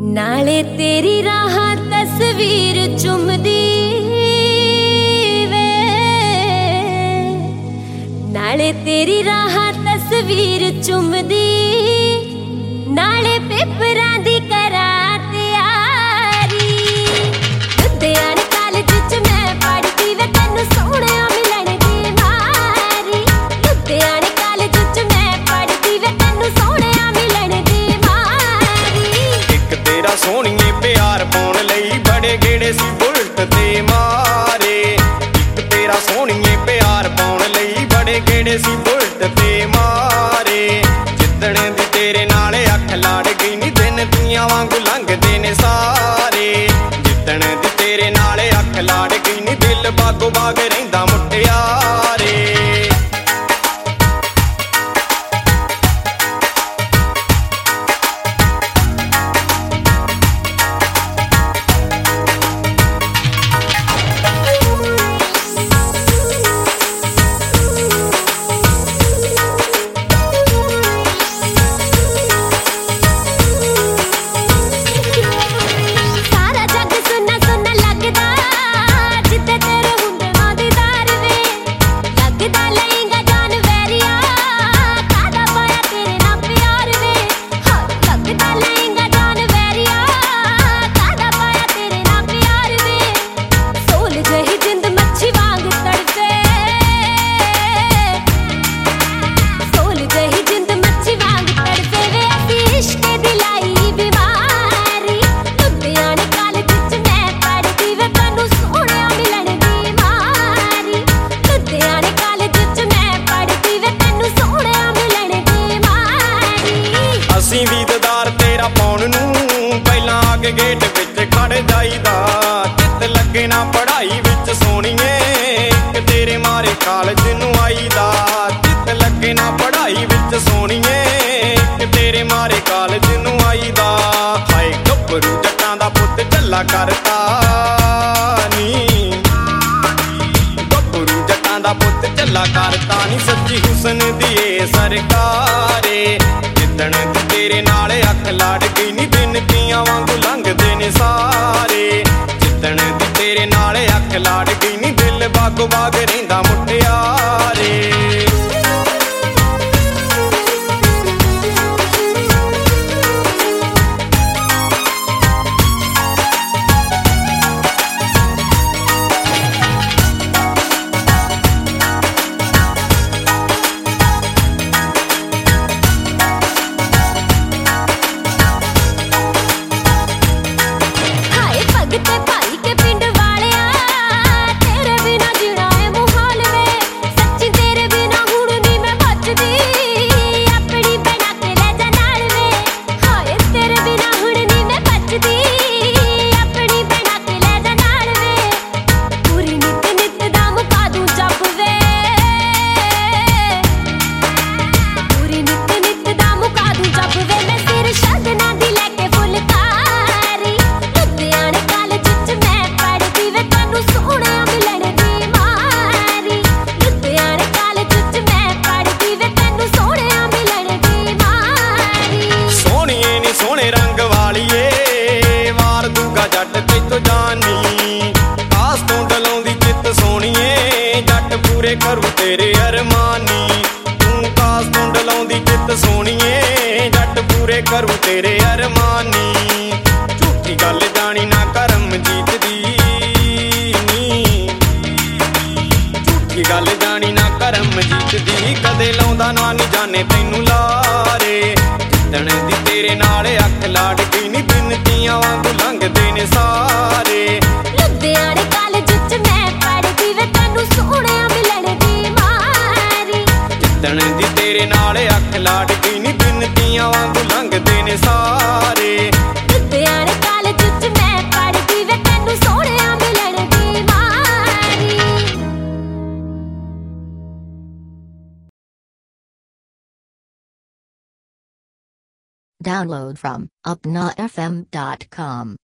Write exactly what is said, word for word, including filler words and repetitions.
नाले तेरी राह तस्वीर चुमदी वे, नाले तेरी राह तस्वीर चुमदी, नाले पेपरां दी करा तैयारी। लुधियाने कॉलेज च मैं पढ़दी वे, तैनू सोहणिया मिलन दी मारी। लुधियाने कॉलेज च मैं पढ़दी वे, तैनू सोहणिया मिलन दी मारी। एक तेरा सोहणीए प्यार पाउण लई बड़े गेड़े सी बुलट ते मारे। एक तेरा सोहणीए प्यार पाउण लई बड़े गेड़े सी बुलट ते मारे। जिद्दण दी तेरे नाल अख लाड़ गई नी, दिन दियां वांगू लंघदे ने सारे। जिद्दण दी तेरे नाल अख लाड़ गई नी, दिल बागो बाग रहिंदा मुटियारे। गेट विच खड़ जाईदा, चित लगे ना पढ़ाई विच सोहणीए। इक तेरे मारे कॉलेज नूं आईदा, चित लगे ना पढ़ाई विच सोहणीए। इक तेरे मारे कॉलेज नूं आईदा। हाय गब्बरू जट्टां दा पुੱਤ झल्ला करता नी, गब्बरू जट्टां दा पुੱਤ झल्ला करता नी। सच्ची हुसन दी ए सरकारे। जिद्दण दी तेरे नाल अख लाड़ गई नी, दिन कियां वांगू लंघदे ने सारे। जिद्दण दी तेरे नाल अख लाड़ गई नी, दिल बागो बाग रहिंदा मुटियारे। जट तैथों जानी कास तों डलाउंदी चित सोहणीए, जट पूरे करू तेरे अरमानी। तू कास तों डलाउंदी चित सोहणीए, जट पूरे करू तेरे अरमानी। झूठी गल जानी ना करम जीत दी नी, झूठी गल जानी ना करम जीत दी। कदे लाउंदा ना नी जाने तैनू लारे। जिद्दण दी तेरे नाल अख लाड़ गई नी, दिन दियां वांगू लंघदे ने सारे। लुधियाने कॉलेज च मैं पढ़दी वे, तैनू सोहणिया मिलन दी मारी। जिद्दण दी तेरे नाल अख लाड़ गई नी, दिन दियां वांगू लंघदे ने सारे। लुधियाने कॉलेज च मैं पढ़दी वे, तैनू सोहणिया मिलन दी मारी। Download from upna f m dot com.